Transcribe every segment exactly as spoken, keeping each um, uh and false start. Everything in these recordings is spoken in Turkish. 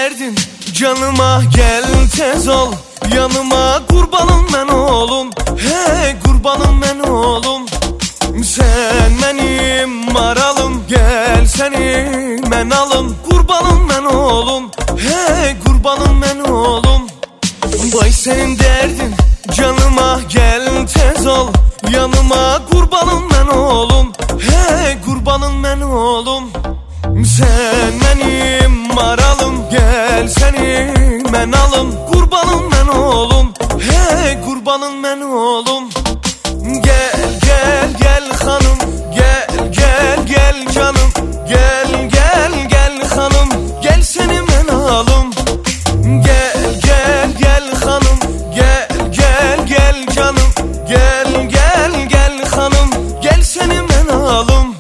derdin canıma gel tez ol. Yanıma kurbanım ben oğlum, hey kurbanım ben oğlum. Sen benim maralım, gel seni ben alım. Kurbanım ben oğlum, hey kurbanım ben oğlum. Vay senin derdin canıma gel tez ol. Yanıma kurbanım ben oğlum, hey kurbanım ben oğlum. Sen benim maralım, gel seni ben alım. Kurbanım ben oğlum, hey kurbanım ben oğlum. Gel gel gel hanım, gel gel gel canım. Gel gel gel hanım, gel seni ben alım. Gel gel gel hanım, gel gel gel canım. Gel gel gel hanım, gel seni ben alım.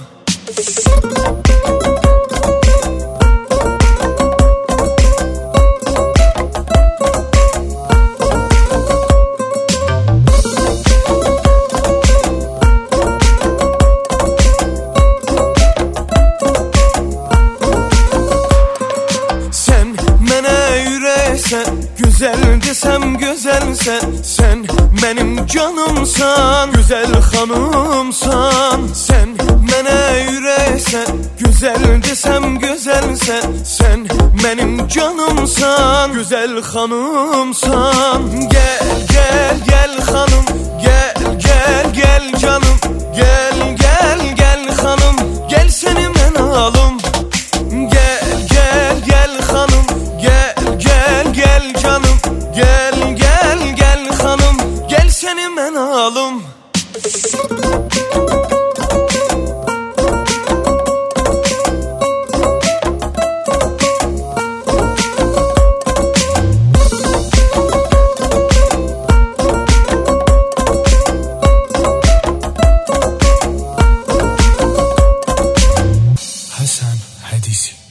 Sen güzel desem güzelsen, sen benim canımsan, güzel hanımsan. Sen bana yüreksen, güzel desem güzelsen, sen benim canımsan, güzel hanımsan. Gel gel gel hanım, gel gel gel canım. Gel gel gel hanım, gel seni ben alım. Gel gel gel hanım, gel gel gel canım. Gel gel gel hanım, gel seni ben alım. Hasan Hadisi.